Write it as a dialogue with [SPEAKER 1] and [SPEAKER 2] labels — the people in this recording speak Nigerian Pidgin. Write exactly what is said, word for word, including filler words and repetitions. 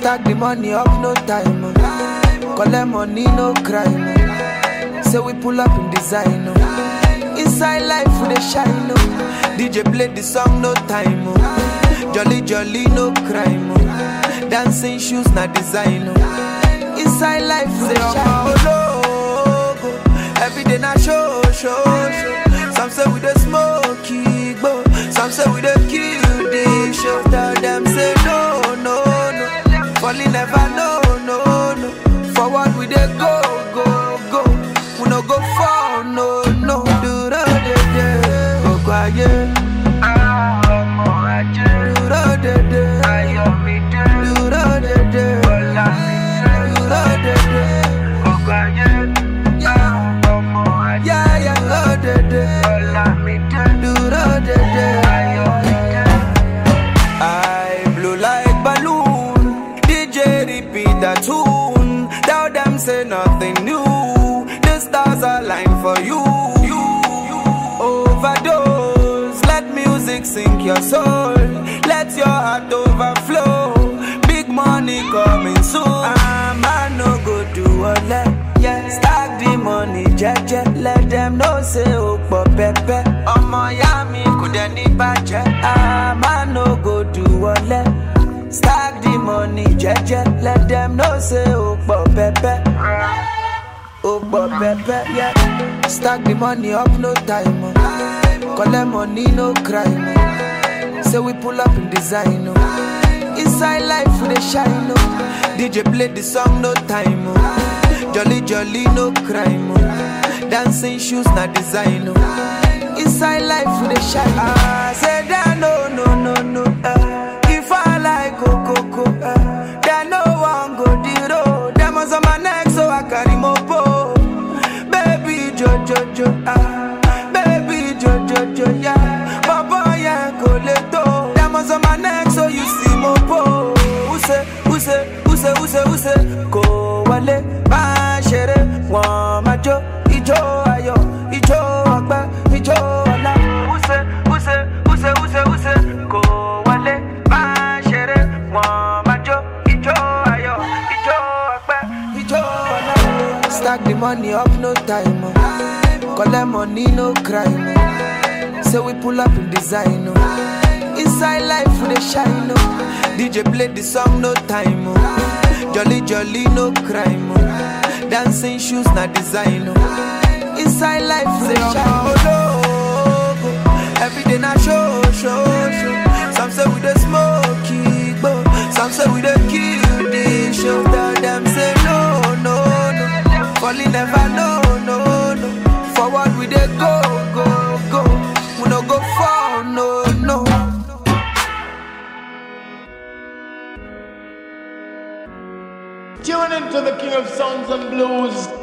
[SPEAKER 1] Stack the money up, no time. Oh. Collect money, no crime. Oh. Say we pull up in design. Oh. Inside life, we dey shine. Oh. D J play the song, no time. Oh. Jolly, jolly, no crime. Oh. Dancing shoes, na design. Oh. Inside life, we dey shine. Oh. Every day na show, show, show. Some say we dey smoke, go. Some say we dey kill the show. Tell them say no, no, no. Falling never no, no, no. Forward we dey go, go, go. We no go fall, no, no. Do the day day, go quiet. Ah, ọmọ ajé. Do the day day, ayọ̀ mi dé. Do the day day, ọlá mi dé. Do the day day, go quiet. Ah, ọmọ ajé. Yeah, yeah, do the day, ọlá mi dé. Do the day day, ayọ̀ mi dé. I blow like balloon. D J repeat that tune. Tell them say nothing new. The stars align for you. You overdose. Let music sink your soul. Let your heart overflow. Big money coming soon. I'm a no go do all that. Yeah, stack the money, jet jet. Let them know say opo pepe. Omo ya mi kude ni baje. I'm a no go do all that. Stack the money, jet jet. Let them know say opo pepe. Opo pepe, yeah. Stack the money up, no time. Oh. Collect money, no crime. Oh. Say we pull up in design. Oh. Inside life, we dey shine. Oh. D J play the song, no time. Oh. Jolly, jolly, no crime. Oh. Dancing shoes, na design. Oh. Inside life, we dey shine. Ah, say that no, no, no, no. Uh. If I like Coco, uh. then no one go the road. Them on my neck, so I carry more po. Baby Jo Jo Jo, ah. Baby Jo Jo Jo, yeah. Papa yeah, go leto. Them on my neck, so you see more po. Who say, who say, who say, who say, who say? Go wale, ba shere, wa majo, ijo ayo, ijo akba, ijo ala. Who say, who say, who say, who say, who say? Go wale, ba shere, wa majo, ijo ayo, ijo akba, ijo ala. Stack the money up, no time. Oh. Collect money, no crime. Oh. Say we pull up in design. Oh. Inside life, we dey shine. Oh. D J play the song, no time. Oh. Jolly, jolly, no crime. Oh. Dancing shoes, na design. Oh. Inside life, we dey shine. Oh. Every day na show, show, show. Some say we dey smoke, go. Some say we dey kill the show. Tell them say no, no, no. Falling never no, no, no. Forward we dey go, go, go. We no go fall, no, no.
[SPEAKER 2] Tune into the King of Sounds and Blues.